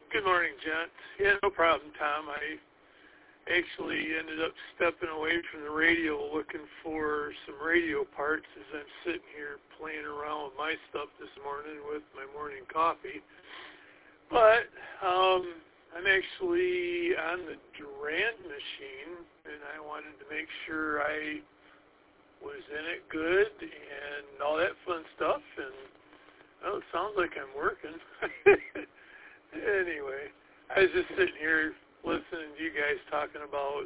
Good morning, gents. Yeah, no problem, Tom. I actually ended up stepping away from the radio looking for some radio parts as I'm sitting here playing around with my stuff this morning with my morning coffee. But I'm actually on the Durand machine, and I wanted to make sure I was in it good and all that fun stuff. And well, it sounds like I'm working. Anyway, I was just sitting here listening to you guys talking about,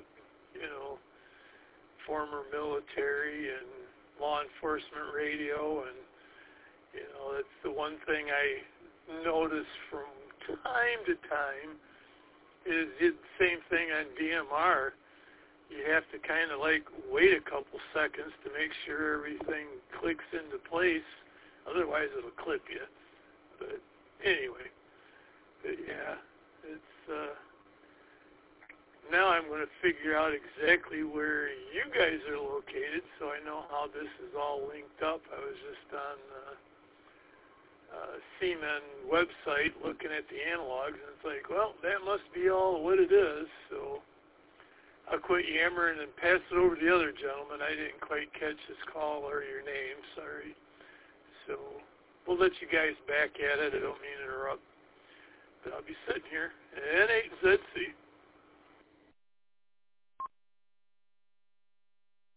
former military and law enforcement radio, and, that's the one thing I notice from time to time is the same thing on DMR. You have to kind of wait a couple seconds to make sure everything clicks into place. Otherwise, it'll clip you. But anyway. But yeah, it's, now I'm going to figure out exactly where you guys are located so I know how this is all linked up. I was just on the CMEN website looking at the analogs, and it's like, well, that must be all what it is. So I'll quit yammering and pass it over to the other gentleman. I didn't quite catch his call or your name, sorry. So we'll let you guys back at it. I don't mean to interrupt. But I'll be sitting here, N8ZC.